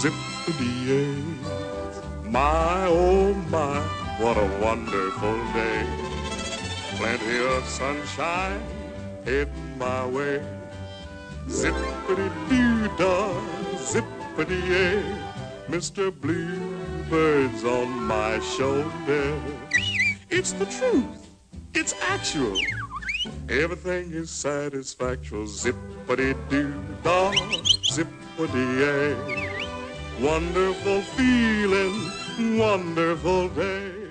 zippity-yay. My, oh my, what a wonderful day. Plenty of sunshine heading my way. Zippity-doo-dah, zippity-yay. Mr. Bluebird's on my shoulder. It's the truth. It's actual. Everything is satisfactual. Zippity-doo-dah, zippity-yay. Wonderful feeling, wonderful day.